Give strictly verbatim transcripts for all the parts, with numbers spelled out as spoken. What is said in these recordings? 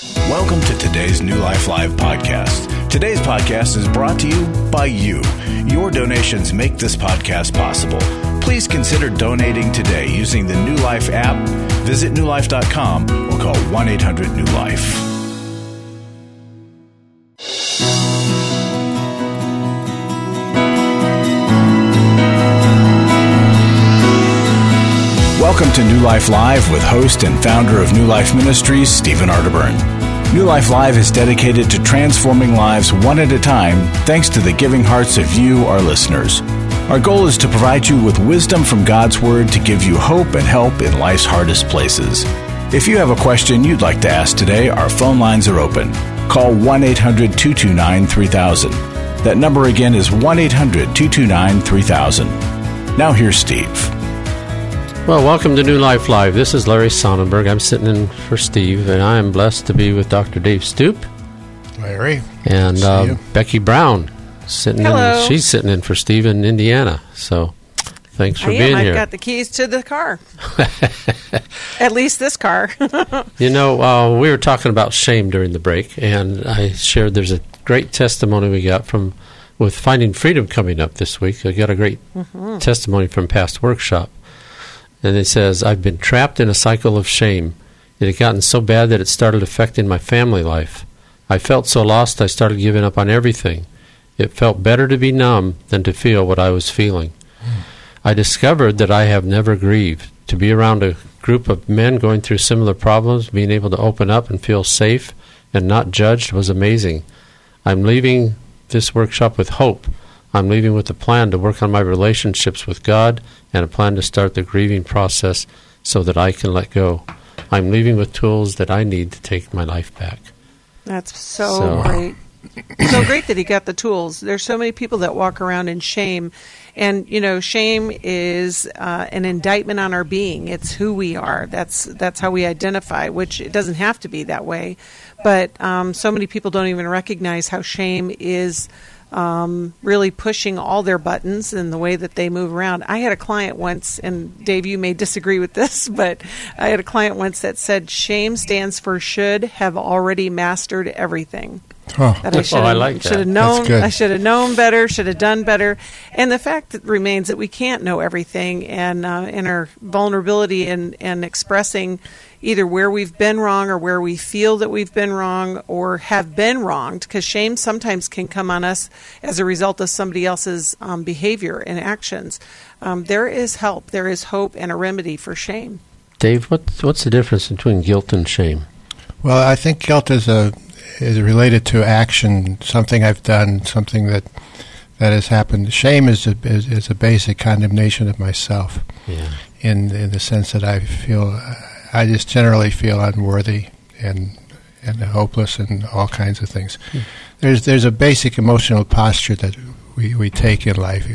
Welcome to today's New Life Live podcast. Today's podcast is brought to you by you. Your donations make this podcast possible. Please consider donating today using the New Life app. Visit new life dot com or call one eight hundred new life. Welcome to New Life Live with host and founder of New Life Ministries, Stephen Arterburn. New Life Live is dedicated to transforming lives one at a time thanks to the giving hearts of you, our listeners. Our goal is to provide you with wisdom from God's Word to give you hope and help in life's hardest places. If you have a question you'd like to ask today, our phone lines are open. Call one eight hundred two two nine three thousand. That number again is one eight hundred two two nine three thousand. Now here's Steve. Well, welcome to New Life Live. This is Larry Sonnenberg. I'm sitting in for Steve, and I am blessed to be with Doctor Dave Stoop. Larry. And uh, Becky Brown. sitting Hello. in. She's sitting in for Steve in Indiana. So thanks for I being am. here. I've got the keys to the car. At least this car. You know, uh, we were talking about shame during the break, and I shared there's a great testimony we got from with Finding Freedom coming up this week. I got a great mm-hmm. testimony from past workshop. And it says, I've been trapped in a cycle of shame. It had gotten so bad that it started affecting my family life. I felt so lost I started giving up on everything. It felt better to be numb than to feel what I was feeling. Mm. I discovered that I have never grieved. To be around a group of men going through similar problems, being able to open up and feel safe and not judged was amazing. I'm leaving this workshop with hope. I'm leaving with a plan to work on my relationships with God and a plan to start the grieving process so that I can let go. I'm leaving with tools that I need to take my life back. That's so, So- great. So great that he got the tools. There's so many people that walk around in shame. And, you know, shame is uh, an indictment on our being. It's who we are. That's that's how we identify, which it doesn't have to be that way. But um, so many people don't even recognize how shame is um, really pushing all their buttons in the way that they move around. I had a client once, and Dave, you may disagree with this, but I had a client once that said shame stands for should have already mastered everything. Oh, That I should Oh, I have, like that. should have That's known. good. I should have known better. Should have done better. And the fact that remains that we can't know everything, and uh, in our vulnerability and and expressing either where we've been wrong or where we feel that we've been wrong or have been wronged, because shame sometimes can come on us as a result of somebody else's um, behavior and actions. Um, there is help. There is hope and a remedy for shame. Dave, what, what's the difference between guilt and shame? Well, I think guilt is a is related to action, something I've done, something that that has happened. Shame is a is, is a basic condemnation of myself, Yeah. in in the sense that I feel I just generally feel unworthy and and hopeless and all kinds of things. Hmm. There's there's a basic emotional posture that we, we take in life.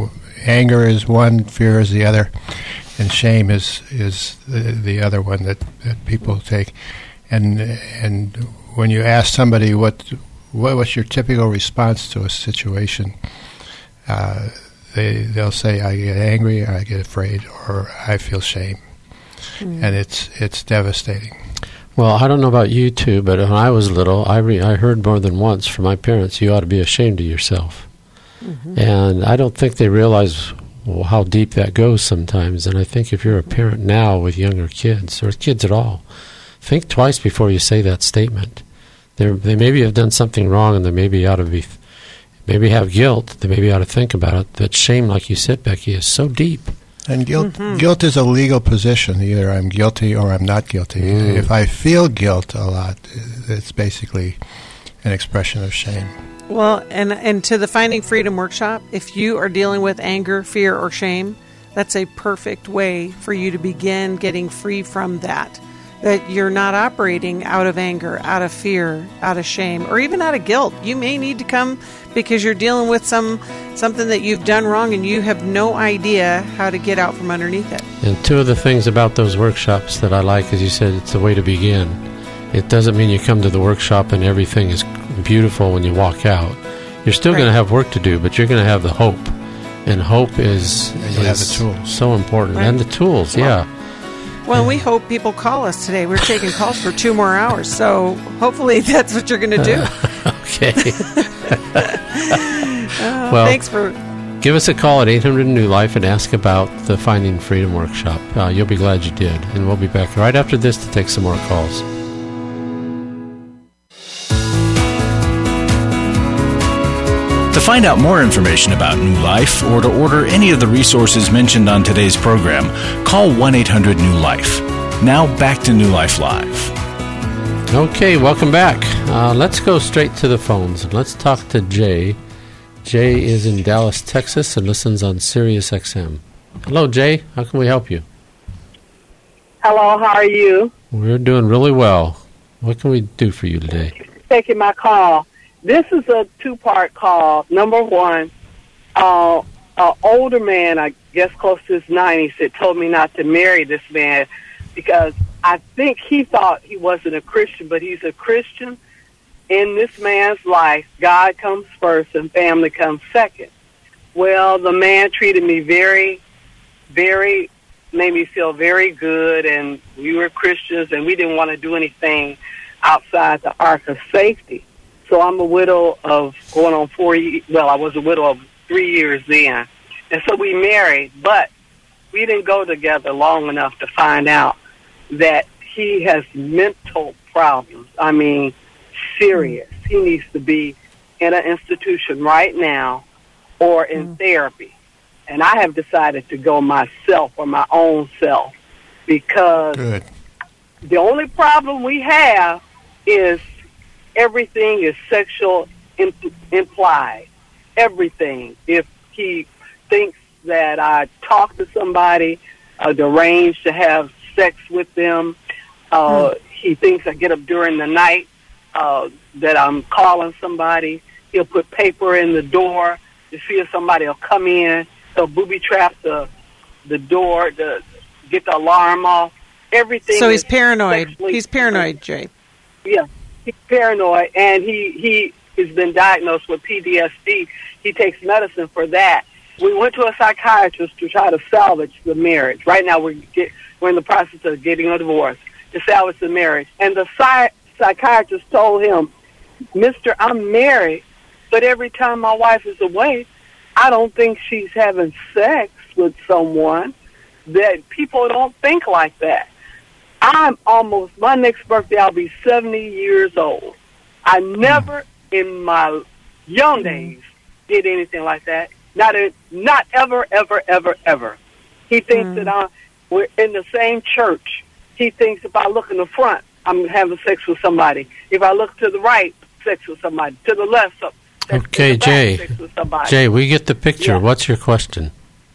Anger is one, fear is the other, and shame is is the, the other one that, that people take. And and when you ask somebody what, what what's your typical response to a situation, uh, they they'll say I get angry, or I get afraid, or I feel shame, Mm. and it's it's devastating. Well, I don't know about you two, but when I was little, I re- I heard more than once from my parents, you ought to be ashamed of yourself. Mm-hmm. And I don't think they realize well, how deep that goes sometimes. And I think if you're a parent now with younger kids, or kids at all, think twice before you say that statement. They're, they maybe have done something wrong, and they maybe ought to be, maybe have guilt. They maybe ought to think about it. But shame, like you said, Becky, is so deep. And guilt Mm-hmm. guilt is a legal position. Either I'm guilty or I'm not guilty. Mm. If I feel guilt a lot, it's basically an expression of shame. Well, and and to the Finding Freedom workshop, if you are dealing with anger, fear, or shame, that's a perfect way for you to begin getting free from that. That you're not operating out of anger, out of fear, out of shame, or even out of guilt. You may need to come because you're dealing with some something that you've done wrong and you have no idea how to get out from underneath it. And two of the things about those workshops that I like, as you said, it's the way to begin. It doesn't mean you come to the workshop and everything is beautiful when you walk out. You're still Right. going to have work to do, but you're going to have the hope. And hope is, And you have is the tools. so important. Right. And the tools, yeah. Well, we hope people call us today. We're taking calls for two more hours, so hopefully that's what you're going to do. Uh, okay. uh, well, thanks for... Give us a call at eight hundred New Life and ask about the Finding Freedom Workshop. Uh, you'll be glad you did. And we'll be back right after this to take some more calls. To find out more information about New Life or to order any of the resources mentioned on today's program, call one eight hundred New Life. Now back to New Life Live. Okay, welcome back. Uh, let's go straight to the phones and let's talk to Jay. Jay is in Dallas, Texas, and listens on Sirius X M. Hello, Jay. How can we help you? Hello, how are you? We're doing really well. What can we do for you today? Taking my call. This is a two-part call. Number one, uh, an older man, I guess close to his nineties, that told me not to marry this man because I think he thought he wasn't a Christian, but he's a Christian. In this man's life, God comes first and family comes second. Well, the man treated me very, very, made me feel very good, and we were Christians, and we didn't want to do anything outside the ark of safety. So I'm a widow of going on four years. Well, I was a widow of three years then. And so we married, but we didn't go together long enough to find out that he has mental problems. I mean, serious. He needs to be in an institution right now or in mm. therapy. And I have decided to go myself or my own self because Good. The only problem we have is everything is sexual imp- implied. Everything. If he thinks that I talk to somebody, uh, arrange to have sex with them, uh, mm. he thinks I get up during the night, uh, that I'm calling somebody. He'll put paper in the door to see if somebody will come in. He'll booby trap the the door to get the alarm off. Everything. So he's paranoid. He's paranoid, Jay. Yeah. He's paranoid, and he, he has been diagnosed with P T S D. He takes medicine for that. We went to a psychiatrist to try to salvage the marriage. Right now we're, get, we're in the process of getting a divorce to salvage the marriage. And the psych, psychiatrist told him, Mister, I'm married, but every time my wife is away, I don't think she's having sex with someone. That people don't think like that. I'm almost, my next birthday, I'll be seventy years old. I never in my young days did anything like that. Not a, not ever, ever, ever, ever. He thinks mm. that I, we're in the same church. He thinks if I look in the front, I'm having sex with somebody. If I look to the right, sex with somebody. To the left, sex okay, with Jay. Sex with somebody. Jay, we get the picture. Yeah. What's your question?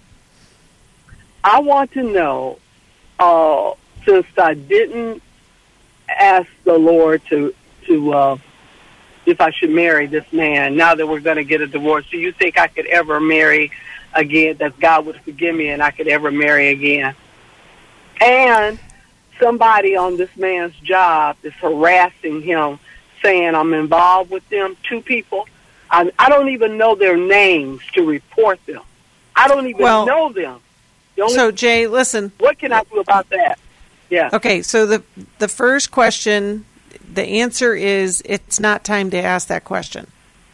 I want to know, uh, since I didn't ask the Lord to, to uh, if I should marry this man, now that we're going to get a divorce, do you think I could ever marry again, that God would forgive me and I could ever marry again? And somebody on this man's job is harassing him, saying I'm involved with them, two people. I, I don't even know their names to report them. I don't even well, know them. The only, so, Jay, listen. What can I do about that? Yeah. Okay, so the the first question, the answer is it's not time to ask that question.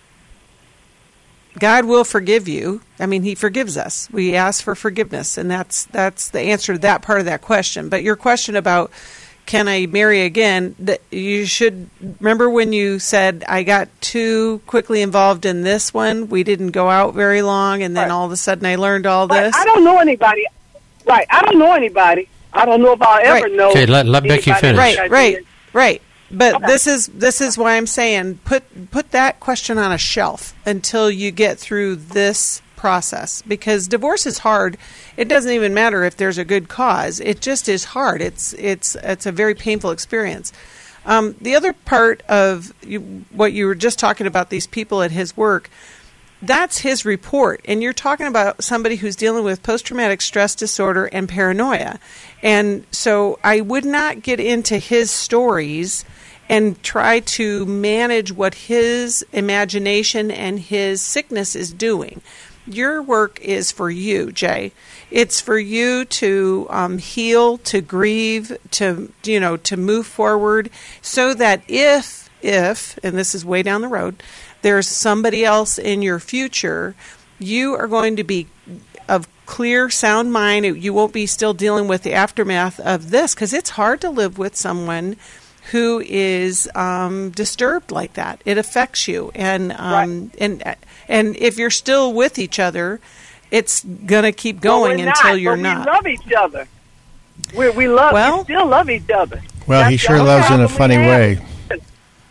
God will forgive you. I mean, he forgives us. We ask for forgiveness, and that's that's the answer to that part of that question. But your question about can I marry again, that you should remember when you said I got too quickly involved in this one. We didn't go out very long, and then right. all of a sudden I learned all but this. I don't know anybody. Right. I don't know anybody. I don't know if I'll ever right. know. Okay, let, let Becky finish. Right, right, right. But okay. this is this is why I'm saying put put that question on a shelf until you get through this process, because divorce is hard. It doesn't even matter if there's a good cause. It just is hard. It's it's it's a very painful experience. Um, the other part of you, what you were just talking about, these people at his work, that's his report. And you're talking about somebody who's dealing with post-traumatic stress disorder and paranoia. And so I would not get into his stories and try to manage what his imagination and his sickness is doing. your work is for you, Jay. It's for you to um, heal, to grieve, to you know, to move forward, so that if if and this is way down the road, there's somebody else in your future, you are going to be of clear, sound mind. You won't be still dealing with the aftermath of this, because it's hard to live with someone who is um, disturbed like that. It affects you, and um, right. and and if you're still with each other, it's gonna keep going well, until not, you're but not. We love each other. We we love. Well, we still love each other. Well, That's he sure the loves in a problem funny we have. way.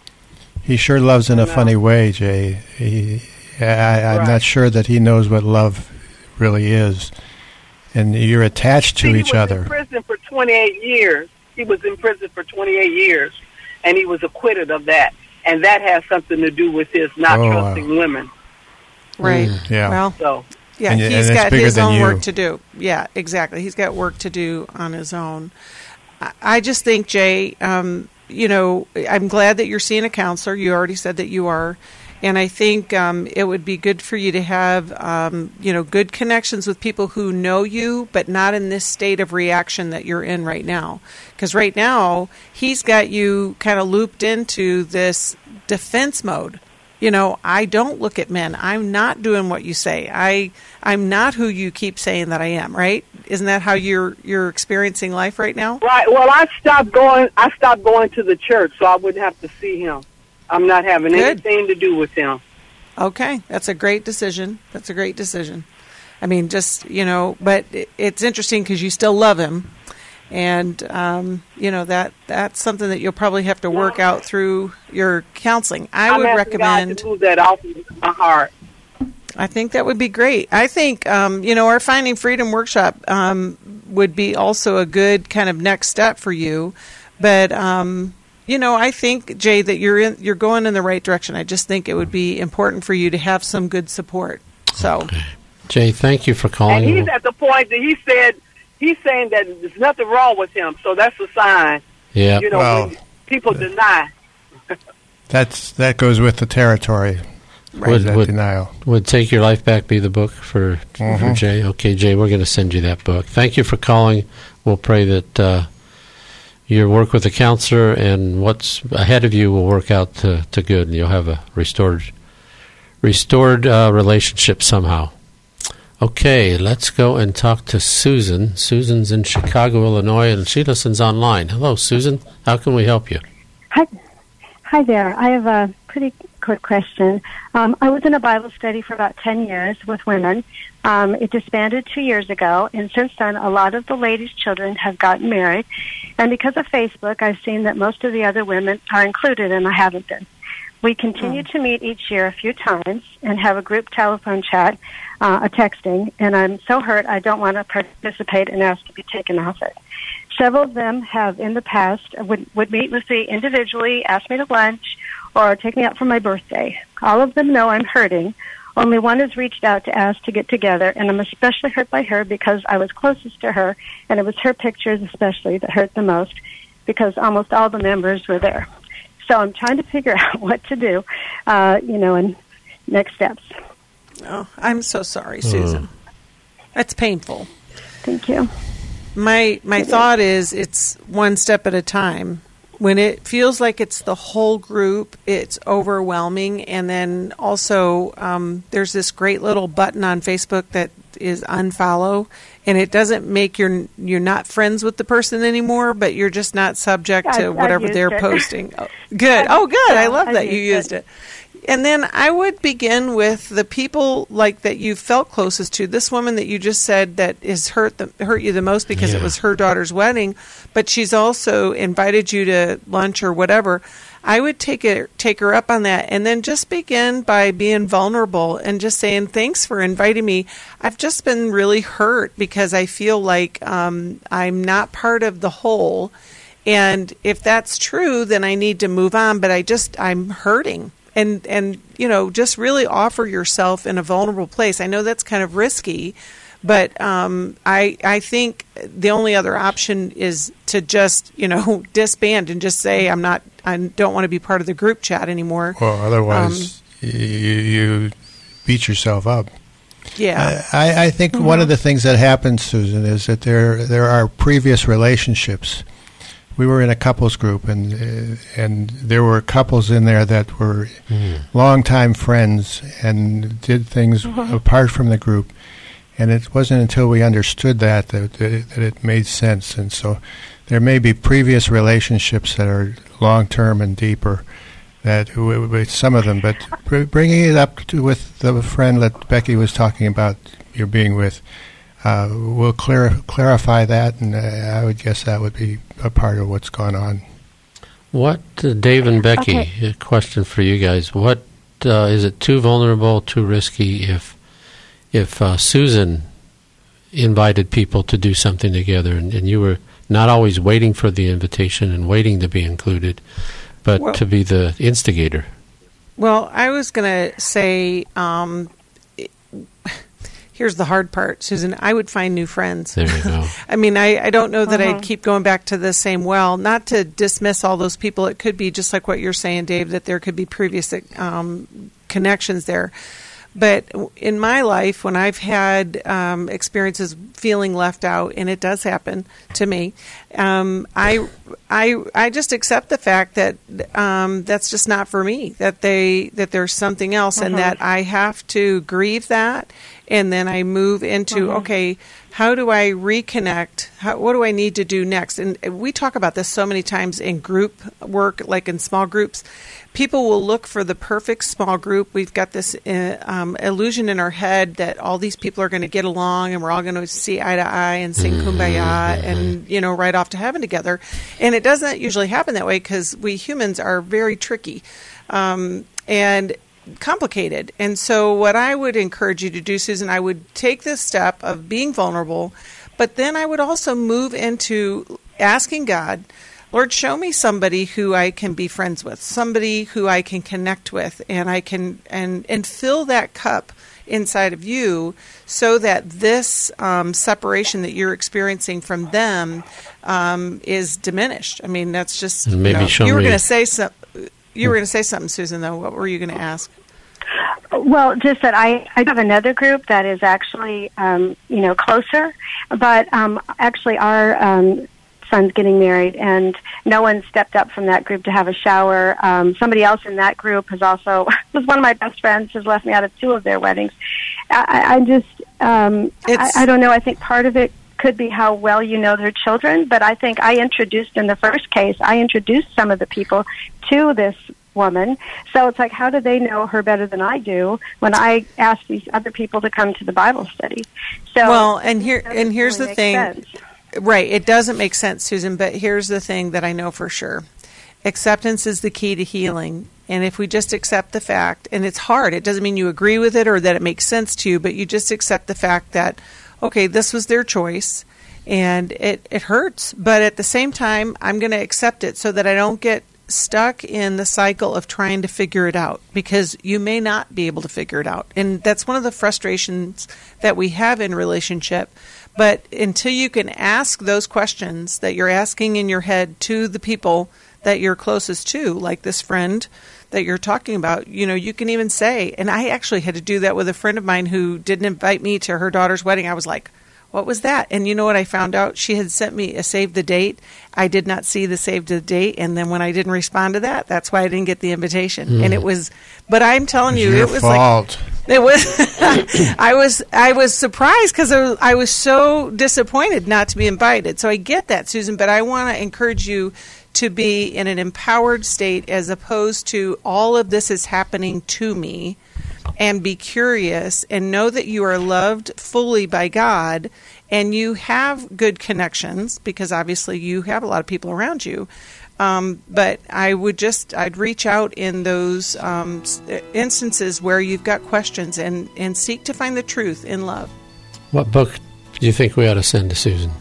He sure loves in a No. funny way, Jay. He, I, I'm Right. not sure that he knows what love really is, and you're attached to he each was other. in prison for twenty-eight years. He was in prison for twenty-eight years, and he was acquitted of that. And that has something to do with his not Oh, wow. trusting women. Right. Mm. Yeah. Well, So yeah, And y- he's and it's got bigger his than own you. work to do. Yeah, exactly. He's got work to do on his own. I, I just think, Jay, um, you know, I'm glad that you're seeing a counselor. You already said that you are. And I think um, it would be good for you to have, um, you know, good connections with people who know you, but not in this state of reaction that you're in right now. Because right now, he's got you kind of looped into this defense mode. You know, I don't look at men. I'm not doing what you say. I, I'm not who you keep saying that I am, right? Isn't that how you're you're experiencing life right now? right. Well, I stopped going. I stopped going to the church, so I wouldn't have to see him. I'm not having Good. anything to do with him. Okay, that's a great decision. That's a great decision. I mean, just, you know, but it, it's interesting because you still love him. And, um, you know, that that's something that you'll probably have to work out through your counseling. I I'm would asking God recommend, to move that off of my heart. I think that would be great. I think, um, you know, our Finding Freedom workshop um, would be also a good kind of next step for you. But, um, you know, I think, Jay, that you're in, you're going in the right direction. I just think it would be important for you to have some good support. So, Okay. Jay, thank you for And calling. he's at the point that he said, he's saying that there's nothing wrong with him. So that's a sign. Yeah. You know, Well, when people deny. That's that goes with the territory. Would, That would, denial. would Take Your Life Back be the book for, for Mhm. Jay? Okay, Jay, we're going to send you that book. Thank you for calling. We'll pray that uh, your work with the counselor and what's ahead of you will work out to, to good, and you'll have a restored restored uh, relationship somehow. Okay, let's go and talk to Susan. Susan's in Chicago, Illinois, and she listens online. Hello, Susan. How can we help you? Hi, hi there. I have a pretty quick question. Um, I was in a Bible study for about ten years with women. Um, it disbanded two years ago, and since then, a lot of the ladies' children have gotten married. And because of Facebook, I've seen that most of the other women are included, and I haven't been. We continue to meet each year a few times and have a group telephone chat, uh, a texting, and I'm so hurt I don't want to participate and ask to be taken off it. Several of them have in the past would, would meet with me individually, ask me to lunch, or take me out for my birthday. All of them know I'm hurting. Only one has reached out to ask to get together, and I'm especially hurt by her because I was closest to her, and it was her pictures especially that hurt the most because almost all the members were there. So I'm trying to figure out what to do, uh, you know, and next steps. oh, I'm so sorry, Susan. That's painful. Thank you. My my thought is it's one step at a time. When it feels like it's the whole group, it's overwhelming. And then also um, there's this great little button on Facebook that is unfollow, and it doesn't make your you're not friends with the person anymore, but you're just not subject I've- to I've whatever used they're it. posting. Oh, good. Oh, good. I Yeah, love I've that you used used it. And then I would begin with the people like that you felt closest to. This woman that you just said that is hurt the, hurt you the most because Yeah. it was her daughter's wedding, but she's also invited you to lunch or whatever. I would take it take her up on that, and then just begin by being vulnerable and just saying, "Thanks for inviting me. I've just been really hurt because I feel like um, I'm not part of the whole." And if that's true, then I need to move on. But I just I'm hurting. And, and you know, just really offer yourself in a vulnerable place. I know that's kind of risky, but um, I I think the only other option is to just, you know, disband and just say, I'm not, I don't want to be part of the group chat anymore. Well, otherwise, you, you beat yourself up. Yeah. Uh, I, I think mm-hmm. one of the things that happens, Susan, is that there there are previous relationships. We were in a couples group, and uh, and there were couples in there that were mm. longtime friends and did things mm-hmm. apart from the group. And it wasn't until we understood that that, that, it, that it made sense. And so there may be previous relationships that are long-term and deeper, that with some of them. But bringing it up to, with the friend that Becky was talking about, you're being with, uh, will clear, clarify that, and uh, I would guess that would be a part of what's going on. What, uh, Dave and Becky, okay. a question for you guys. What uh, is it too vulnerable, too risky if if uh, Susan invited people to do something together, and, and you were not always waiting for the invitation and waiting to be included, but well, to be the instigator? Well, I was going to say, um, it, here's the hard part, Susan. I would find new friends. There you go. I mean, I, I don't know that uh-huh. I'd keep going back to the same well. Not to dismiss all those people. It could be just like what you're saying, Dave, that there could be previous um, connections there. But in my life, when I've had um, experiences feeling left out, and it does happen to me, um, I, I, I just accept the fact that um, that's just not for me. That they that there's something else, uh-huh. and that I have to grieve that, and then I move into uh-huh. okay, how do I reconnect? How, what do I need to do next? And we talk about this so many times in group work, like in small groups. People will look for the perfect small group. We've got this uh, um, illusion in our head that all these people are going to get along and we're all going to see eye to eye and sing kumbaya and, you know, ride off to heaven together. And it doesn't usually happen that way because we humans are very tricky um, and complicated. And so what I would encourage you to do, Susan, I would take this step of being vulnerable, but then I would also move into asking God, Lord, show me somebody who I can be friends with, somebody who I can connect with, and I can and and fill that cup inside of you so that this um, separation that you're experiencing from them um, is diminished. I mean, that's just and maybe you know, show you were me. going to say some, you were going to say something, Susan. Though, what were you going to ask? Well, just that I, I have another group that is actually um, you know closer, but um, actually our um, son's getting married, and no one stepped up from that group to have a shower. Um, somebody else in that group has also was one of my best friends, has left me out of two of their weddings. I, I just, um, I, I don't know. I think part of it could be how well you know their children, but I think I introduced in the first case, I introduced some of the people to this woman. So it's like, how do they know her better than I do when I ask these other people to come to the Bible study? So well, and here and here's really the thing. Sense. Right. It doesn't make sense, Susan, but here's the thing that I know for sure. Acceptance is the key to healing. And if we just accept the fact, and it's hard, it doesn't mean you agree with it or that it makes sense to you, but you just accept the fact that, okay, this was their choice and it, it hurts. But at the same time, I'm going to accept it so that I don't get stuck in the cycle of trying to figure it out, because you may not be able to figure it out. And that's one of the frustrations that we have in relationship. But until you can ask those questions that you're asking in your head to the people that you're closest to, like this friend that you're talking about, you know, you can even say, and I actually had to do that with a friend of mine who didn't invite me to her daughter's wedding. I was like, what was that? And you know what I found out? She had sent me a save the date. I did not see the save the date. And then when I didn't respond to that, that's why I didn't get the invitation. Mm. And it was, but I'm telling you, your it was fault. like, it was, I was, I was surprised because I was, I was so disappointed not to be invited. So I get that, Susan, but I want to encourage you to be in an empowered state as opposed to all of this is happening to me. And be curious and know that you are loved fully by God and you have good connections, because obviously you have a lot of people around you. Um, but I would just, I'd reach out in those um, instances where you've got questions and, and seek to find the truth in love. What book do you think we ought to send to Susan?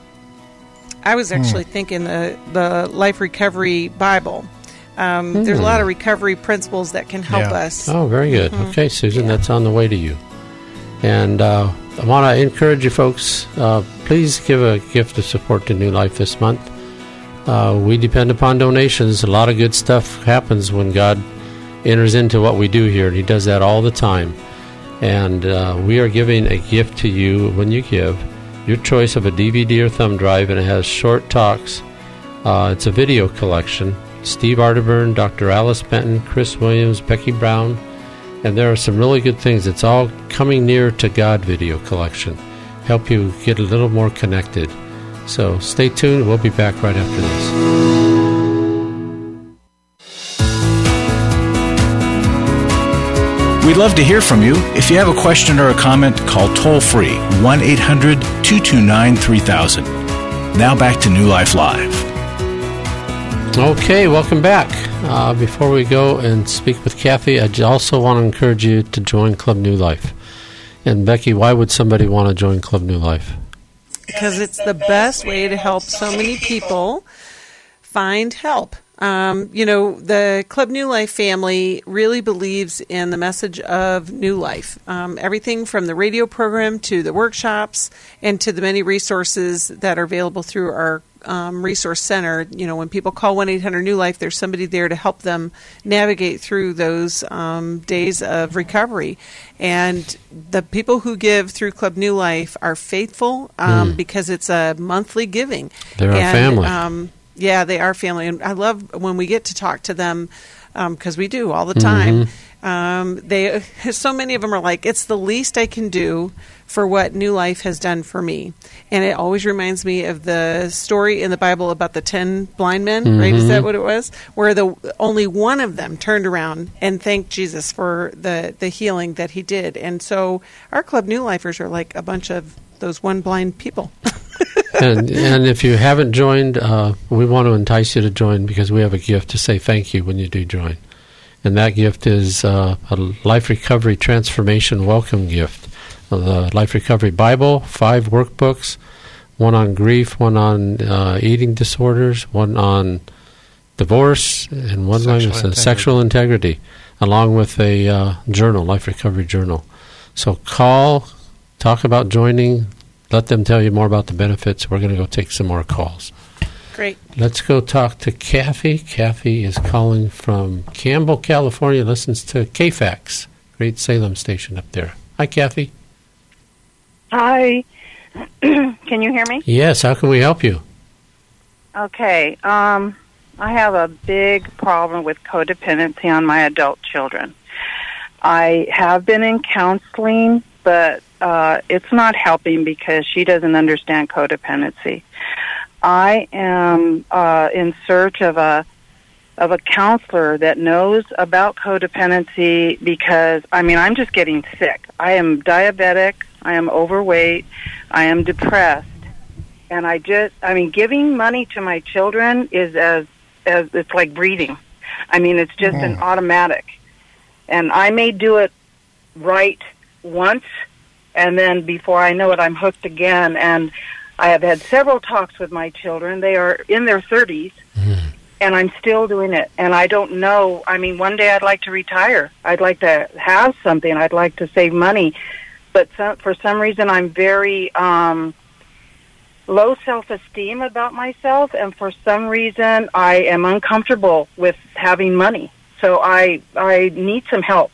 I was actually hmm. thinking the, the Life Recovery Bible. Um, mm. There's a lot of recovery principles that can help yeah. us. Oh, very good. Mm-hmm. Okay, Susan, yeah. that's on the way to you. And uh, I want to encourage you folks, uh, please give a gift of support to New Life this month. Uh, we depend upon donations. A lot of good stuff happens when God enters into what we do here, and He does that all the time. And uh, we are giving a gift to you when you give, your choice of a D V D or thumb drive, and it has short talks. Uh, it's a video collection. Steve Arterburn, Doctor Alice Benton, Chris Williams, Becky Brown, and there are some really good things. It's all Coming Near to God video collection. Help you get a little more connected. So stay tuned. We'll be back right after this. We'd love to hear from you. If you have a question or a comment, call toll-free one eight hundred two two nine three thousand. Now back to New Life Live. Okay, welcome back. Uh, before we go and speak with Kathy, I also want to encourage you to join Club New Life. And Becky, why would somebody want to join Club New Life? Because it's the best way to help so many people find help. Um, you know, the Club New Life family really believes in the message of New Life. Um, everything from the radio program to the workshops and to the many resources that are available through our um, resource center. You know, when people call one eight hundred New Life, there's somebody there to help them navigate through those um, days of recovery. And the people who give through Club New Life are faithful um, mm. because it's a monthly giving. They're and, a family. Um, Yeah, they are family, and I love when we get to talk to them because um, we do all the time. Mm-hmm. Um, they, so many of them are like, it's the least I can do for what New Life has done for me, and it always reminds me of the story in the Bible about the ten blind men. Mm-hmm. Right? Is that what it was? Where the only one of them turned around and thanked Jesus for the the healing that he did, and so our Club New Lifers are like a bunch of those one blind people. and, and if you haven't joined, uh, we want to entice you to join because we have a gift to say thank you when you do join. And that gift is uh, a Life Recovery Transformation Welcome Gift. The Life Recovery Bible, five workbooks, one on grief, one on uh, eating disorders, one on divorce, and one sexual, on integrity. sexual integrity, along with a uh, journal, Life Recovery Journal. So call, talk about joining. Let them tell you more about the benefits. We're going to go take some more calls. Great. Let's go talk to Kathy. Kathy is calling from Campbell, California, listens to K FAX, Great Salem station up there. Hi, Kathy. Hi. Can you hear me? Yes. How can we help you? Okay. Um, I have a big problem with codependency on my adult children. I have been in counseling, but uh, it's not helping because she doesn't understand codependency. I am uh, in search of a of a counselor that knows about codependency because, I mean, I'm just getting sick. I am diabetic. I am overweight. I am depressed. And I just, I mean, giving money to my children is as, as it's like breathing. I mean, it's just mm. an automatic. And I may do it right once, and then before I know it, I'm hooked again. And I have had several talks with my children. They are in their thirties, mm. and I'm still doing it. And I don't know. I mean, one day I'd like to retire. I'd like to have something. I'd like to save money. But some, for some reason, I'm very um, low self-esteem about myself, and for some reason, I am uncomfortable with having money. So I I need some help.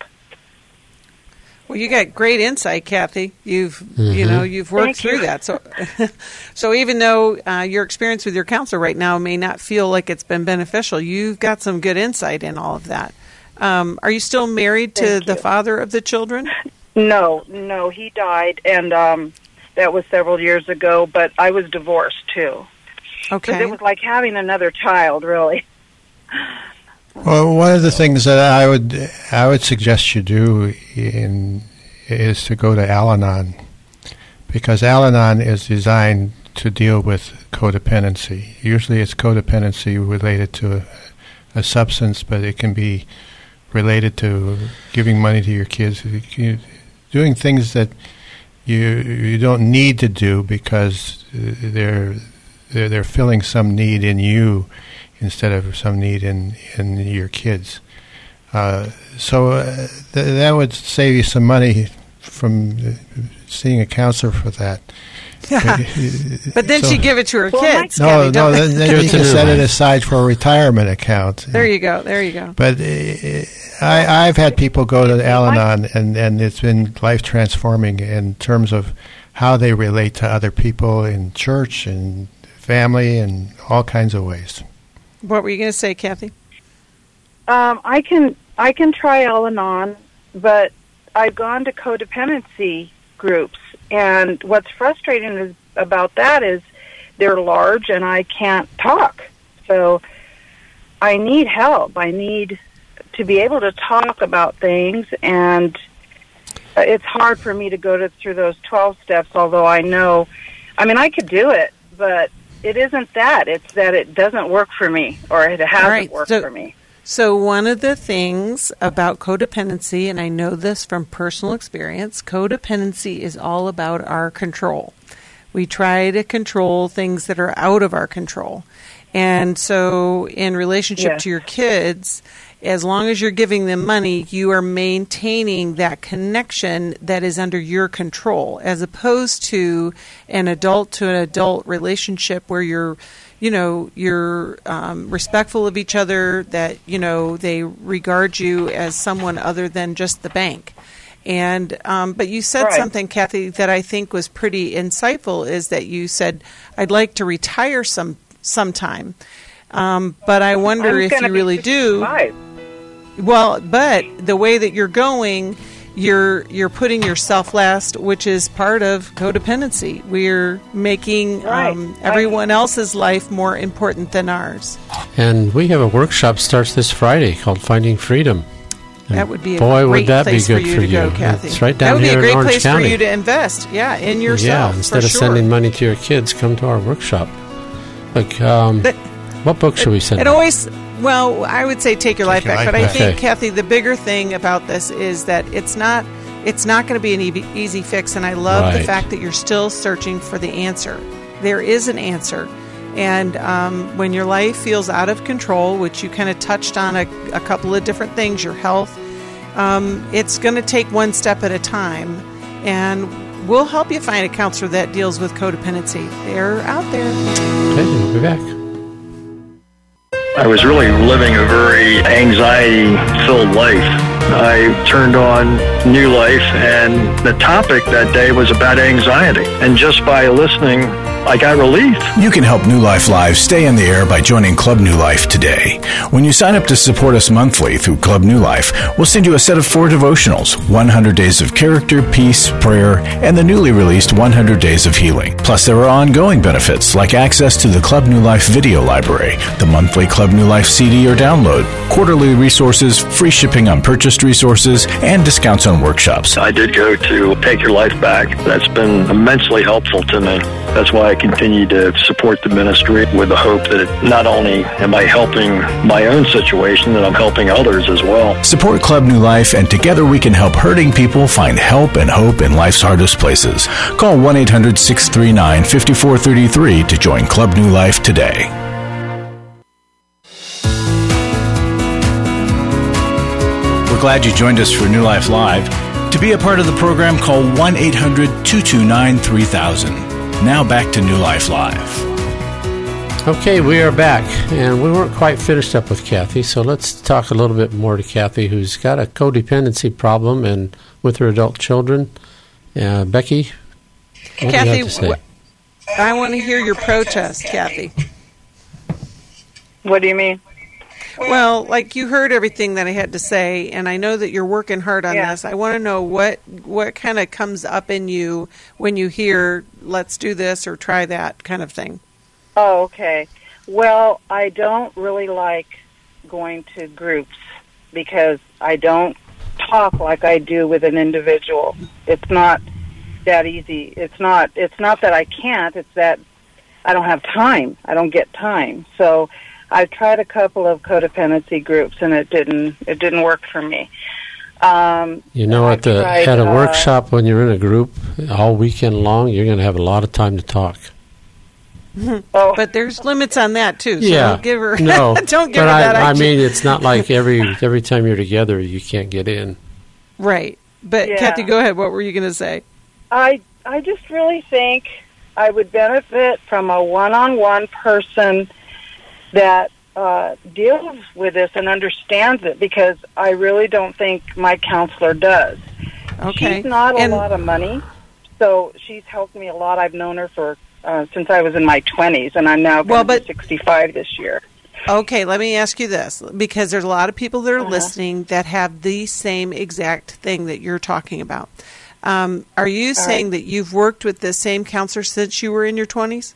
Well, you got great insight, Kathy. You've mm-hmm. you know you've worked Thank through you. that. So so even though uh, your experience with your counselor right now may not feel like it's been beneficial, you've got some good insight in all of that. Um, are you still married to Thank the you. father of the children? No, no, he died, and um, that was several years ago. But I was divorced too. Okay, 'Cause it was like having another child, really. Well, one of the things that I would I would suggest you do in, is to go to Al-Anon, because Al-Anon is designed to deal with codependency. Usually it's codependency related to a, a substance, but it can be related to giving money to your kids, doing things that you you don't need to do because they're they're, they're filling some need in you instead of some need in, in your kids. Uh, so uh, th- that would save you some money from seeing a counselor for that. But then So- she'd give it to her Well, kids. No, Kathy, no, don't- then, then Give it you to can New set it Life. aside for a retirement account. There you go. There you go. But uh, I, I've had people go to Al-Anon, and, and it's been life transforming in terms of how they relate to other people in church and family and all kinds of ways. What were you going to say, Kathy? Um, I can I can try Al-Anon, but I've gone to codependency groups, and what's frustrating is, about that is they're large and I can't talk. So I need help. I need to be able to talk about things, and it's hard for me to go to, through those twelve steps, although I know, I mean, I could do it, but it isn't that. It's that it doesn't work for me, or it hasn't right, worked so- for me. So one of the things about codependency, and I know this from personal experience, codependency is all about our control. We try to control things that are out of our control. And so in relationship Yes. to your kids, as long as you're giving them money, you are maintaining that connection that is under your control, as opposed to an adult to an adult relationship where you're, you know, you're um, respectful of each other, that, you know, they regard you as someone other than just the bank. And um, but you said Right. something, Kathy, that I think was pretty insightful, is that you said, I'd like to retire some sometime. Um, but I wonder I'm if gonna you be really do. sixty-five. Well, but the way that you're going, you're you're putting yourself last, which is part of codependency. We're making Right. um, everyone else's life more important than ours. And we have a workshop starts this Friday called Finding Freedom. And That would be a boy, great would that be place good for you for to go, you. Kathy. It's right that down would here be a great in Orange place County. for you to invest. Yeah, in yourself. Yeah, instead for of sure. sending money to your kids, come to our workshop. Like, um, But- what book should we send? It them? always, well, I would say take your life Your back. Life But I Back. think, Okay. Kathy, the bigger thing about this is that it's not, it's not going to be an e- easy fix. And I love the Right. fact that you're still searching for the answer. There is an answer. And um, when your life feels out of control, which you kind of touched on a, a couple of different things, your health, um, it's going to take one step at a time. And we'll help you find a counselor that deals with codependency. They're out there. Okay, we'll be back. I was really living a very anxiety-filled life. I turned on New Life, and the topic that day was about anxiety. And just by listening, I got relief. You can help New Life Live stay in the air by joining Club New Life today. When you sign up to support us monthly through Club New Life, we'll send you a set of four devotionals, one hundred Days of Character, Peace, Prayer, and the newly released one hundred Days of Healing. Plus, there are ongoing benefits like access to the Club New Life video library, the monthly Club New Life C D or download, quarterly resources, free shipping on purchased resources, and discounts on workshops. I did go to Take Your Life Back. That's been immensely helpful to me. That's why I continue to support the ministry with the hope that not only am I helping my own situation, that I'm helping others as well. Support Club New Life, and together we can help hurting people find help and hope in life's hardest places. Call one eight hundred six three nine five four three three to join Club New Life today. We're glad you joined us for New Life Live. To be a part of the program, call one eight hundred two two nine three thousand. Now back to New Life Live. Okay, we are back, and we weren't quite finished up with Kathy, so let's talk a little bit more to Kathy, who's got a codependency problem and with her adult children. Uh, Becky, what Kathy, do you have to say? wh- I want to hear your protest, Kathy. What do you mean? Well, like you heard everything that I had to say, and I know that you're working hard on Yeah. this. I want to know what what kind of comes up in you when you hear "let's do this" or "try that" kind of thing. Oh, okay. Well, I don't really like going to groups because I don't talk like I do with an individual. It's not that easy. It's not it's not that I can't, it's that I don't have time. I don't get time. So I've tried a couple of codependency groups and it didn't it didn't work for me. Um, You know, I've at the tried, at a uh, workshop when you're in a group all weekend long, you're going to have a lot of time to talk. Oh, But there's limits on that too. So yeah, don't give her no, don't give but her I, that. I idea. mean, it's not like every every time you're together you can't get in. right. But Yeah. Kathy, go ahead. What were you going to say? I I just really think I would benefit from a one-on-one person that uh, deals with this and understands it, because I really don't think my counselor does. Okay. She's not a And- lot of money, so she's helped me a lot. I've known her for uh, since I was in my twenties, and I'm now Well, going to but- be sixty-five this year. Okay, let me ask you this, because there's a lot of people that are Uh-huh. listening that have the same exact thing that you're talking about. Um, are you saying right. that you've worked with the same counselor since you were in your twenties?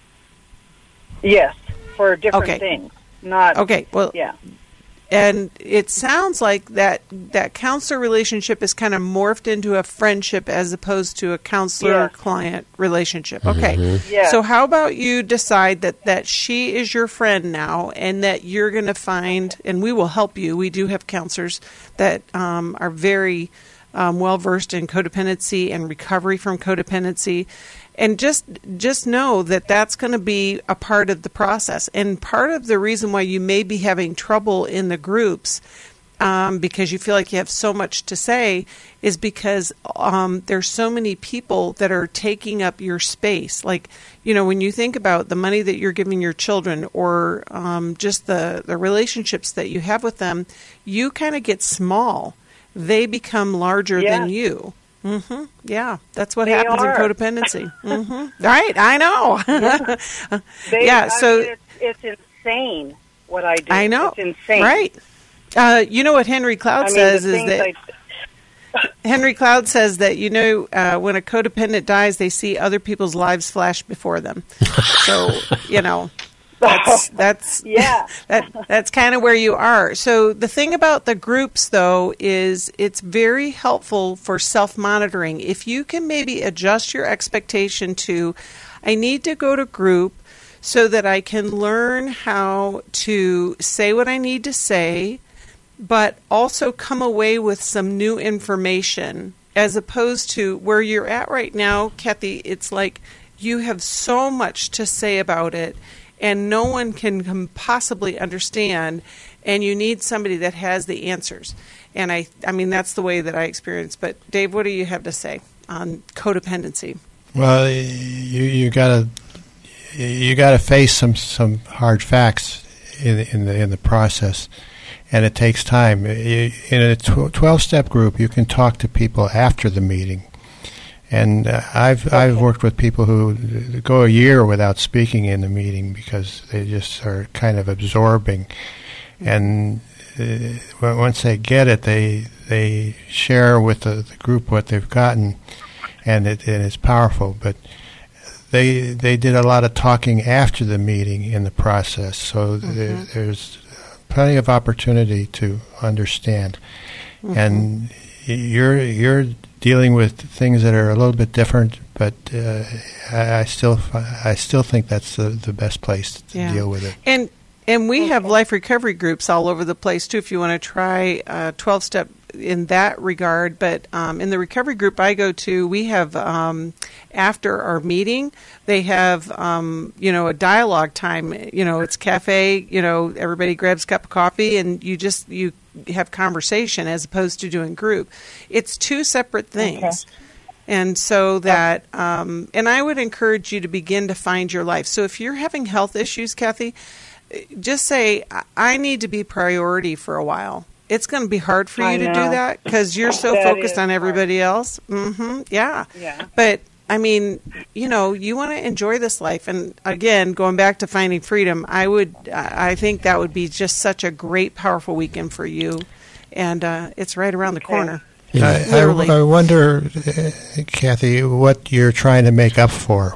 Yes, for different Okay. things. Not Okay, well, yeah. and it sounds like that that counselor relationship is kind of morphed into a friendship as opposed to a counselor-client relationship. Okay, Yes. so how about you decide that, that she is your friend now, and that you're going to find, and we will help you. We do have counselors that um, are very um, well-versed in codependency and recovery from codependency. And just just know that that's going to be a part of the process. And part of the reason why you may be having trouble in the groups, um, because you feel like you have so much to say, is because um, there's so many people that are taking up your space. Like, you know, when you think about the money that you're giving your children, or um, just the, the relationships that you have with them, you kind of get small. They become larger Yes. than you. Mm-hmm. Yeah, that's what They happens are. in codependency. Mm-hmm. Right, I know. Yeah, they, Yeah, I so- mean, it's, it's insane what I do. I know. It's insane. Right. Uh, you know what Henry Cloud I mean, says the is things that I, Henry Cloud says that, you know, uh, when a codependent dies, they see other people's lives flash before them. So, you know, that's that's Yeah. that that's kind of where you are. So the thing about the groups, though, is it's very helpful for self-monitoring. If you can maybe adjust your expectation to, I need to go to group so that I can learn how to say what I need to say, but also come away with some new information, as opposed to where you're at right now, Kathy. It's like you have so much to say about it, and no one can com- possibly understand, and you need somebody that has the answers. And I, I mean, that's the way that I experience. But Dave, what do you have to say on codependency? Well, you you gotta you gotta face some some hard facts in in the in the process, and it takes time. You, in a twelve step group, you can talk to people after the meeting. And uh, I've okay. I've worked with people who go a year without speaking in the meeting because they just are kind of absorbing, and uh, once they get it, they they share with the, the group what they've gotten, and it and it's powerful. But they they did a lot of talking after the meeting in the process, so mm-hmm. there, there's plenty of opportunity to understand, mm-hmm. and you're you're. dealing with things that are a little bit different, but uh, I, I still I still think that's the, the best place to yeah. deal with it. And and we have life recovery groups all over the place too. If you want to try a twelve step in that regard, but um, in the recovery group I go to, we have um, after our meeting, they have um, you know a dialogue time. You know, it's cafe. You know, everybody grabs a cup of coffee, and you just you. have conversation as opposed to doing group. It's two separate things. Okay. And so that, um, and I would encourage you to begin to find your life. So if you're having health issues, Kathy, just say, I need to be priority for a while. It's going to be hard for you I to know. do that because you're so that focused on hard. everybody else. Mm-hmm. Yeah. Yeah. But I mean, you know, you want to enjoy this life. And again, going back to finding freedom, I would, I think that would be just such a great, powerful weekend for you. And uh, it's right around the corner. I, I, I wonder, uh, Kathy, what you're trying to make up for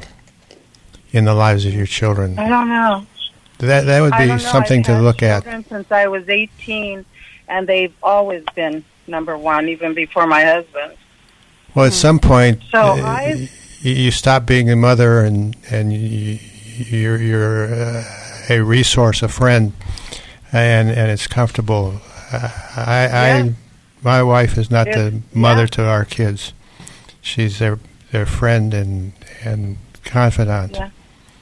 in the lives of your children. I don't know. That that would be something I've to had look at. Since I was eighteen, and they've always been number one, even before my husband. Well, at some point, so uh, you, you stop being a mother, and and you, you're you're uh, a resource, a friend, and and it's comfortable. Uh, I, yeah. I my wife is not it, the mother yeah. to our kids. She's their their friend and and confidant, yeah.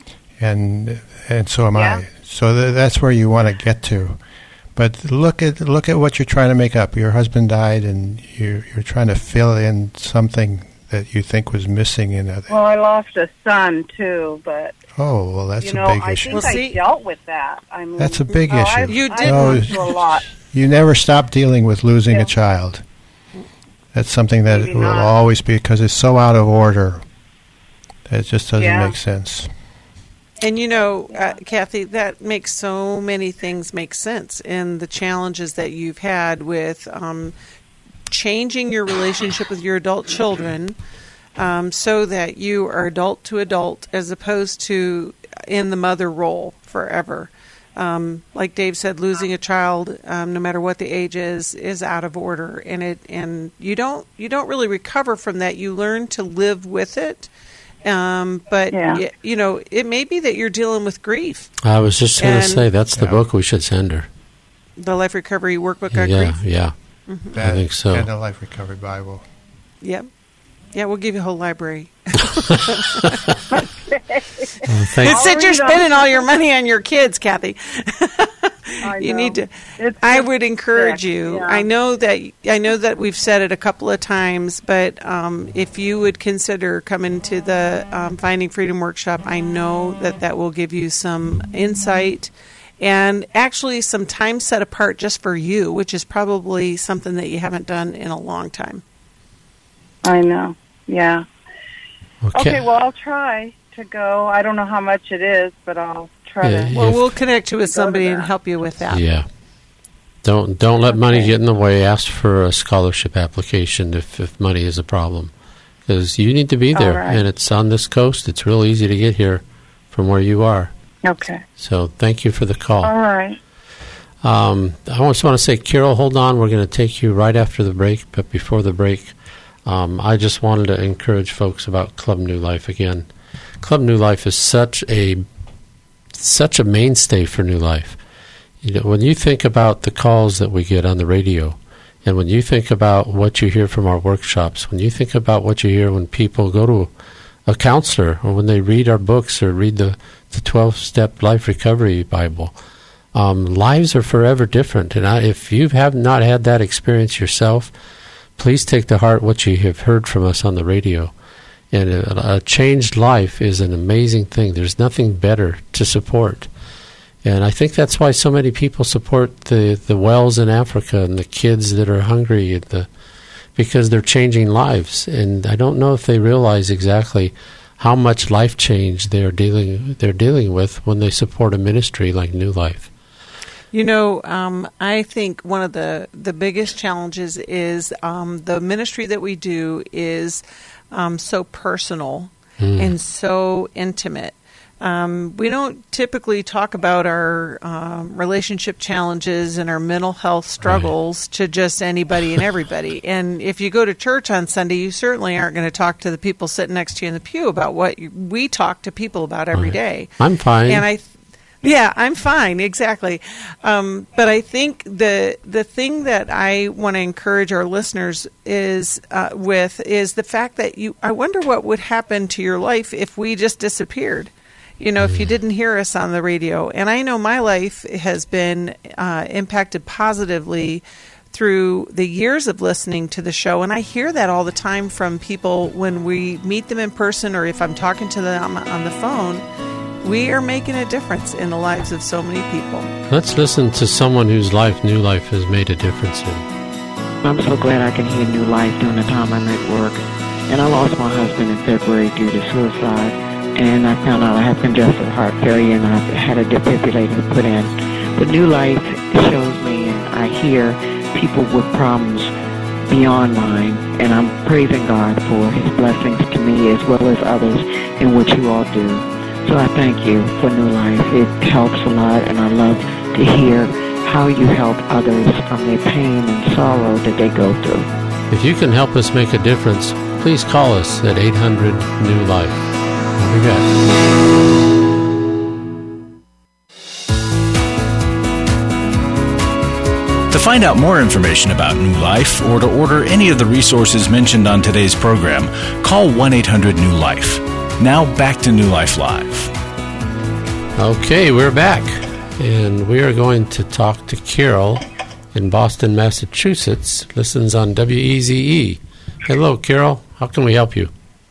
and and so am yeah. I. So th- that's where you want to get to. But look at look at what you're trying to make up. Your husband died, and you're you're trying to fill in something that you think was missing in that? Well, I lost a son too, but oh, well, that's you know, a big I issue. think Well, I see- dealt with that. I mean, That's a big oh, issue. I've, You I've did- gone through a lot. You never stop dealing with losing Yeah. a child. That's something that Maybe will not. always be, because it's so out of order. It just doesn't Yeah. make sense. And you know, uh, Kathy, that makes so many things make sense in the challenges that you've had with um, changing your relationship with your adult children um, so that you are adult to adult as opposed to in the mother role forever. Um, like Dave said, losing a child, um, no matter what the age is, is out of order, and it and you don't you don't really recover from that. You learn to live with it, um, but Yeah. y- you know it may be that you're dealing with grief. I was just going to And- say that's the Yeah. book we should send her. The Life Recovery Workbook on Yeah, Grief. yeah. That think so. And the Life Recovery Bible. Yep. Yeah, we'll give you a whole library. Well, thank- Instead, you're spending all your money on your kids, Kathy. I You know. need to. It's I just would encourage sick, you. yeah. I know that I know that we've said it a couple of times, but um, if you would consider coming to the um, Finding Freedom workshop, I know that that will give you some insight and actually some time set apart just for you, which is probably something that you haven't done in a long time. I know. Yeah. okay. Okay. Well, I'll try to go. I don't know how much it is, but I'll try Yeah, to. Well, If- we'll connect you with Go to somebody and that. help you with that. Yeah. Don't don't let money Okay. get in the way. Ask for a scholarship application if, if money is a problem, because you need to be there, All right. and it's on this coast. It's real easy to get here from where you are. Okay. So thank you for the call. All right. Um, I just want to say, Carol, hold on. We're going to take you right after the break, but before the break, um, I just wanted to encourage folks about Club New Life again. Club New Life is such a such a mainstay for New Life. You know, when you think about the calls that we get on the radio, and when you think about what you hear from our workshops, when you think about what you hear when people go to a counselor or when they read our books or read the, the twelve-step Life Recovery Bible, um, lives are forever different. And I, if you have not had that experience yourself, please take to heart what you have heard from us on the radio. And a, a changed life is an amazing thing. There's nothing better to support. And I think that's why so many people support the, the wells in Africa and the kids that are hungry, and the, because they're changing lives. And I don't know if they realize exactly how much life change they're dealing they're dealing with when they support a ministry like New Life. You know, um, I think one of the, the biggest challenges is um, the ministry that we do is um, so personal and so intimate. Um, we don't typically talk about our um, relationship challenges and our mental health struggles right. to just anybody and everybody. And if you go to church on Sunday, you certainly aren't going to talk to the people sitting next to you in the pew about what you, we talk to people about every right. day. I'm fine. And I, yeah, I'm fine, exactly. Um, but I think the the thing that I want to encourage our listeners is uh, with is the fact that you. I wonder what would happen to your life if we just disappeared. You know, if you didn't hear us on the radio. And I know my life has been uh, impacted positively through the years of listening to the show. And I hear that all the time from people when we meet them in person or if I'm talking to them on the phone. We are making a difference in the lives of so many people. Let's listen to someone whose life New Life has made a difference in. I'm so glad I can hear New Life during the time I'm at work. And I lost my husband in February due to suicide. And I found out I have congestive heart failure, and I've had a defibrillator put in. But New Life shows me, and I hear people with problems beyond mine, and I'm praising God for His blessings to me as well as others in what you all do. So I thank you for New Life. It helps a lot, and I love to hear how you help others from their pain and sorrow that they go through. If you can help us make a difference, please call us at eight hundred new life. We'll be back. To find out more information about New Life or to order any of the resources mentioned on today's program, call one eight hundred new life. Now back to New Life Live. Okay, we're back. And we are going to talk to Carol in Boston, Massachusetts. Listens on W E Z E Hello, Carol. How can we help you?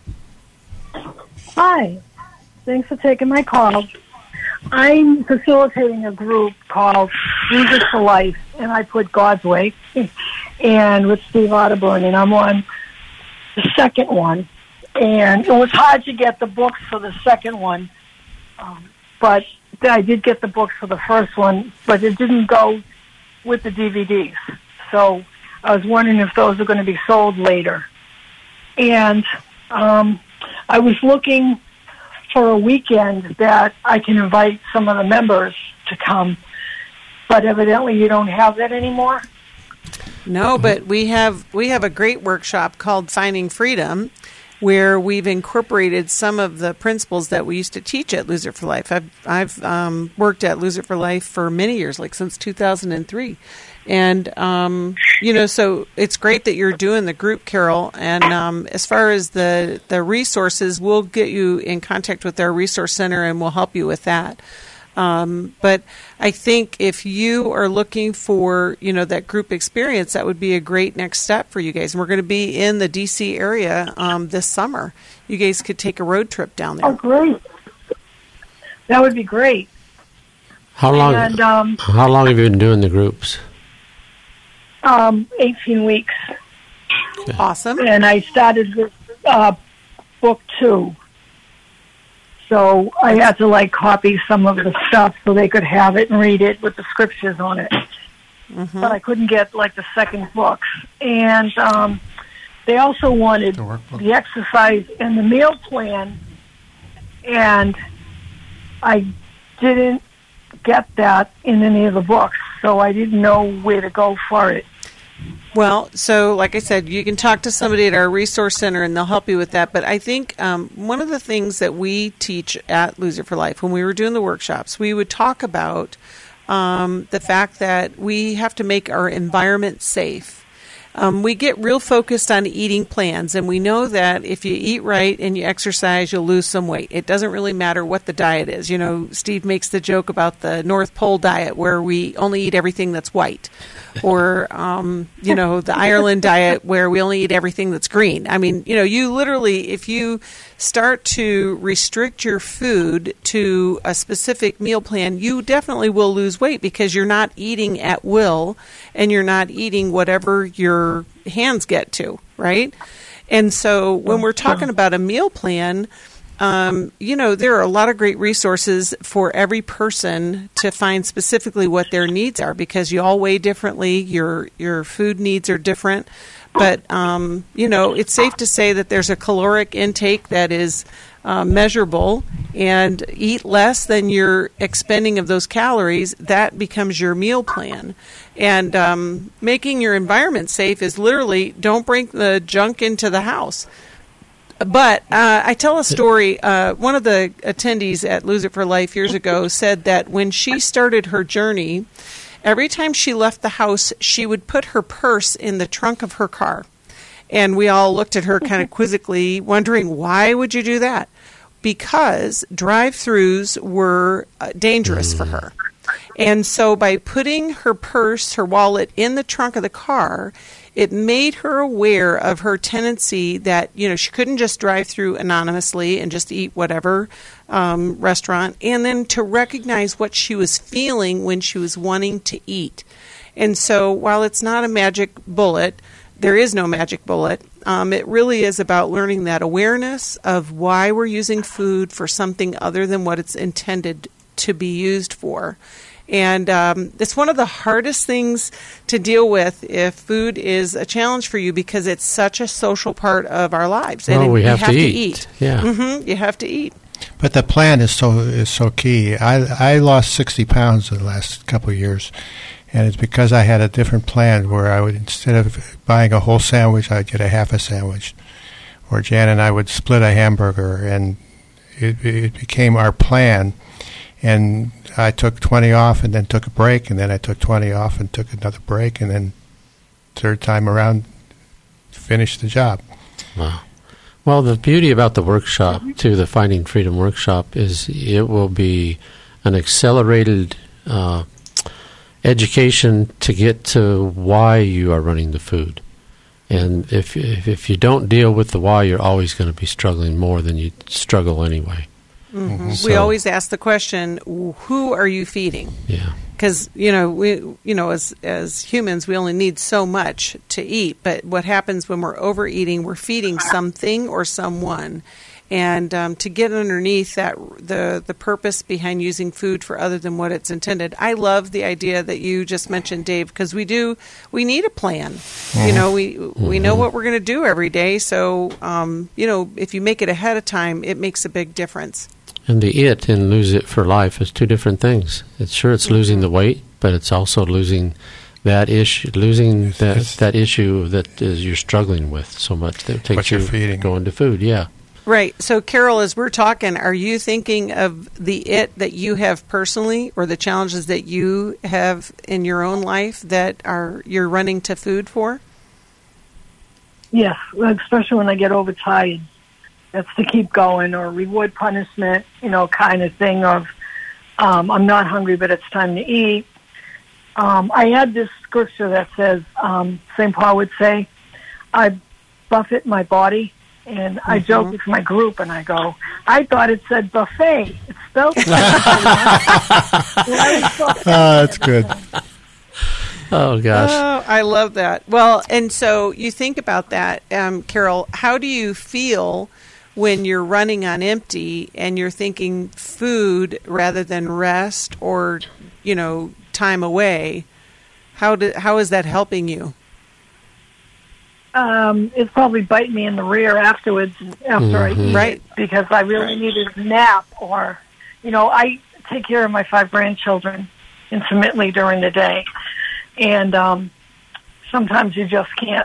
Hi. Thanks for taking my call. I'm facilitating a group called Jesus for Life, and I put God's Way, and with Steve Otterburn, and I'm on the second one. And it was hard to get the books for the second one, um, but I did get the books for the first one, but it didn't go with the D V Ds. So I was wondering if those are going to be sold later. And um, I was looking for a weekend that I can invite some of the members to come, but evidently you don't have that anymore. No, but we have we have a great workshop called Finding Freedom, where we've incorporated some of the principles that we used to teach at Lose It for Life. I've I've um, worked at Lose It for Life for many years, like since two thousand three. And, um, you know, so it's great that you're doing the group, Carol. And um, as far as the, the resources, we'll get you in contact with our resource center and we'll help you with that. Um, but I think if you are looking for, you know, that group experience, that would be a great next step for you guys. And we're going to be in the D C area um, this summer. You guys could take a road trip down there. Oh, great. That would be great. How long, and, um, how long have you been doing the groups? Um, eighteen weeks. Okay. Awesome. And I started with uh, book two. So I had to, like, copy some of the stuff so they could have it and read it with the scriptures on it. Mm-hmm. But I couldn't get, like, the second book. And um, they also wanted the, the exercise and the meal plan. And I didn't get that in any of the books, so I didn't know where to go for it. Well, so like I said, you can talk to somebody at our resource center and they'll help you with that. But I think um, one of the things that we teach at Lose It for Life, when we were doing the workshops, we would talk about um, the fact that we have to make our environment safe. Um, we get real focused on eating plans, and we know that if you eat right and you exercise, you'll lose some weight. It doesn't really matter what the diet is. You know, Steve makes the joke about the North Pole diet where we only eat everything that's white, or, um, you know, the Ireland diet where we only eat everything that's green. I mean, you know, you literally, if you start to restrict your food to a specific meal plan, you definitely will lose weight because you're not eating at will and you're not eating whatever your hands get to, right? And so when we're talking about a meal plan, um, you know, there are a lot of great resources for every person to find specifically what their needs are because you all weigh differently, your your food needs are different. But, um, you know, it's safe to say that there's a caloric intake that is uh, measurable, and eat less than you're expending of those calories. That becomes your meal plan. And um, making your environment safe is literally don't bring the junk into the house. But uh, I tell a story. Uh, one of the attendees at Lose It for Life years ago said that when she started her journey, every time she left the house, she would put her purse in the trunk of her car. And we all looked at her kind of quizzically, wondering, why would you do that? Because drive-thrus were uh, dangerous for her. And so by putting her purse, her wallet in the trunk of the car, it made her aware of her tendency that, you know, she couldn't just drive through anonymously and just eat whatever um, restaurant, and then to recognize what she was feeling when she was wanting to eat. And so while it's not a magic bullet, there is no magic bullet. Um, it really is about learning that awareness of why we're using food for something other than what it's intended to be used for. And um, it's one of the hardest things to deal with if food is a challenge for you because it's such a social part of our lives. And oh, we have, have to, to eat. eat. Yeah, mm-hmm, you have to eat. But the plan is so is so key. I I lost sixty pounds in the last couple of years, and it's because I had a different plan where I would, instead of buying a whole sandwich, I'd get a half a sandwich, or Jan and I would split a hamburger, and it, it became our plan. And I took twenty off and then took a break, and then I took twenty off and took another break, and then third time around, finished the job. Wow. Well, the beauty about the workshop, too, the Finding Freedom workshop, is it will be an accelerated uh, education to get to why you are running the food. And if, if if you don't deal with the why, you're always going to be struggling more than you struggle anyway. Mm-hmm. So, we always ask the question, who are you feeding? Yeah. Because, you know, we, you know, as as humans, we only need so much to eat. But what happens when we're overeating, we're feeding something or someone. And um, to get underneath that, the the purpose behind using food for other than what it's intended. I love the idea that you just mentioned, Dave, because we do we need a plan. Mm-hmm. You know, we we mm-hmm. know what we're going to do every day. So, um, you know, if you make it ahead of time, it makes a big difference. And the it in lose it for life is two different things. It's sure it's mm-hmm. losing the weight, but it's also losing that issue, losing that it's, that issue that is you're struggling with so much that takes you feeding. going to food. Yeah. Right. So, Carol, as we're talking, are you thinking of the it that you have personally or the challenges that you have in your own life that are you're running to food for? Yes, especially when I get overtired. That's to keep going, or reward punishment, you know, kind of thing of um, I'm not hungry, but it's time to eat. Um, I had this scripture that says, um, Saint Paul would say, I buffet my body. And mm-hmm. I joke with my group, and I go, I thought it said buffet. It's spelled. Oh, that's good. Oh, gosh. Oh, I love that. Well, and so you think about that, um, Carol, how do you feel when you're running on empty and you're thinking food rather than rest or, you know, time away? How do, how is that helping you? Um, it's probably biting me in the rear afterwards, after mm-hmm. I eat right. it, because I really needed a nap. Or, you know, I take care of my five grandchildren intermittently during the day, and um, sometimes you just can't.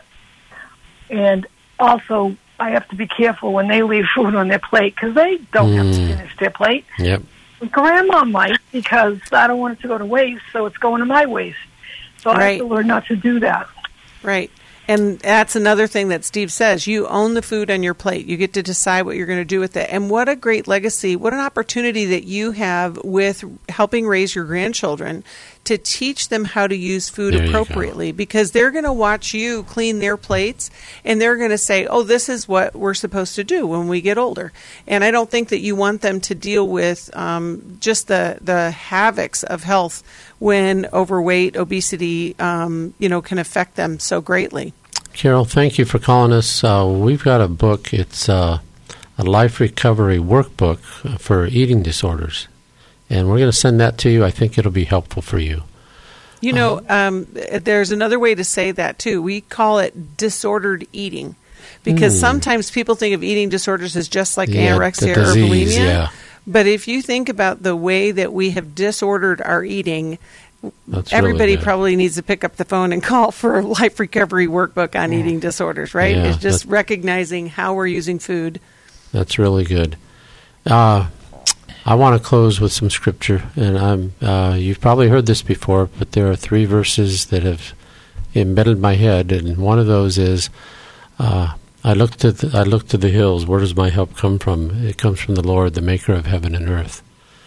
And also, I have to be careful when they leave food on their plate, because they don't mm. have to finish their plate. Yep. Grandma might, because I don't want it to go to waste, so it's going to my waste. So right. I have to learn not to do that. Right. And that's another thing that Steve says. You own the food on your plate. You get to decide what you're going to do with it. And what a great legacy, what an opportunity that you have with helping raise your grandchildren to teach them how to use food there appropriately, because they're going to watch you clean their plates and they're going to say, oh, this is what we're supposed to do when we get older. And I don't think that you want them to deal with um, just the, the havocs of health when overweight, obesity, um, you know, can affect them so greatly. Carol, thank you for calling us. Uh, we've got a book. It's uh, a life recovery workbook for eating disorders. And we're going to send that to you. I think it'll be helpful for you. You know, um, there's another way to say that, too. We call it disordered eating. Because mm. sometimes people think of eating disorders as just like yeah, anorexia disease, or bulimia. Yeah. But if you think about the way that we have disordered our eating, That's everybody really probably needs to pick up the phone and call for a life recovery workbook on mm. eating disorders, right? Yeah, it's just recognizing how we're using food. That's really good. Uh, I want to close with some scripture, and I'm. Uh, you've probably heard this before, but there are three verses that have embedded my head, and one of those is, uh, "I look to the, I look to the hills. Where does my help come from? It comes from the Lord, the Maker of heaven and earth."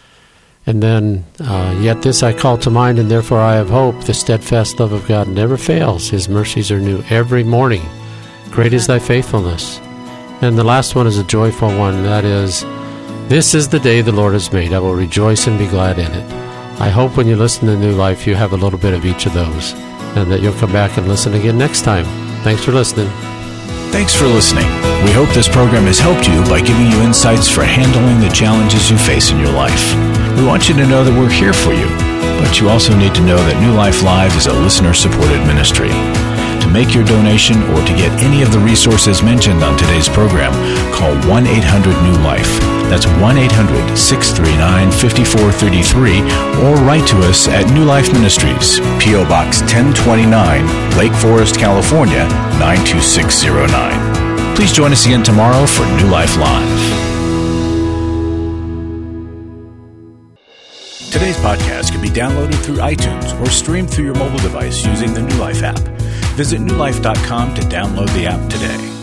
And then, uh, "Yet this I call to mind, and therefore I have hope. The steadfast love of God never fails; His mercies are new every morning. Great is Thy faithfulness." And the last one is a joyful one. And that is, "This is the day the Lord has made. I will rejoice and be glad in it." I hope when you listen to New Life, you have a little bit of each of those, and that you'll come back and listen again next time. Thanks for listening. Thanks for listening. We hope this program has helped you by giving you insights for handling the challenges you face in your life. We want you to know that we're here for you, but you also need to know that New Life Live is a listener-supported ministry. To make your donation or to get any of the resources mentioned on today's program, call one eight hundred new life. That's one eight hundred, six three nine, five four three three, or write to us at New Life Ministries, P O Box ten twenty-nine, Lake Forest, California, nine two six zero nine. Please join us again tomorrow for New Life Live. Today's podcast can be downloaded through iTunes or streamed through your mobile device using the New Life app. Visit new life dot com to download the app today.